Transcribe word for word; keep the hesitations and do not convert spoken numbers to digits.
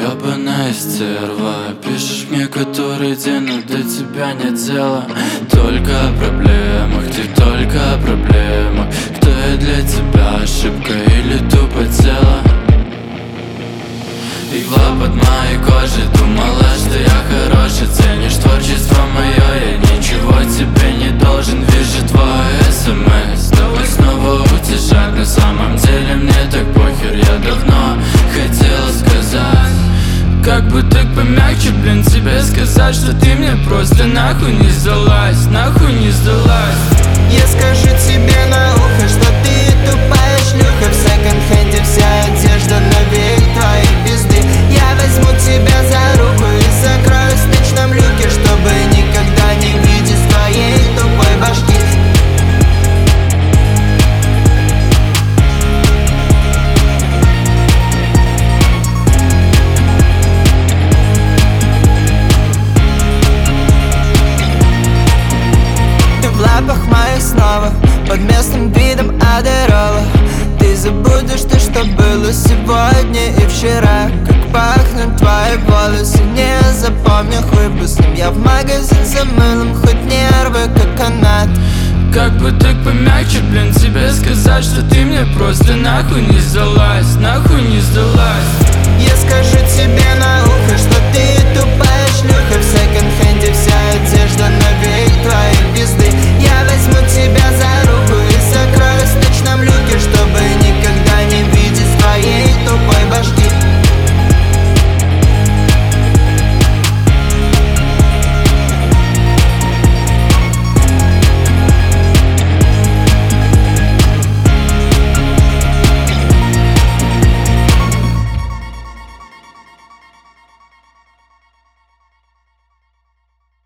ёбаная стерва. Пишешь мне который день, но до тебя нет дела. Только о проблемах, ты только о проблемах. Кто я для тебя, ошибка или тупо тело? Игла под моей кожей, думала, что я хороший. Ценишь творчество мое, я ничего тебе не должен. Вижу твой смс, давай снова утешать. На самом деле мне так похер, я давно хотела сказать. Как бы так помягче, блин, тебе сказать, что ты мне просто нахуй не сдалась, нахуй не сдалась. Я скажу тебе на ухо, что ты тупая шлюха. В секонд-хенде вся одежда на век твоей пизды. Я возьму тебя за руку и закрою в спичном люке, чтобы никогда не видеть твоей тупой башки. В лапах моих снова, под местным видом адерола. Ты забудешь то, что было сегодня и вчера. Как пахнут твои волосы, не запомню хуй бы с ним. Я в магазин за мылом, хоть нервы как канат. Как бы так помягче, блин, тебе сказать, что ты мне просто нахуй не сдалась, нахуй не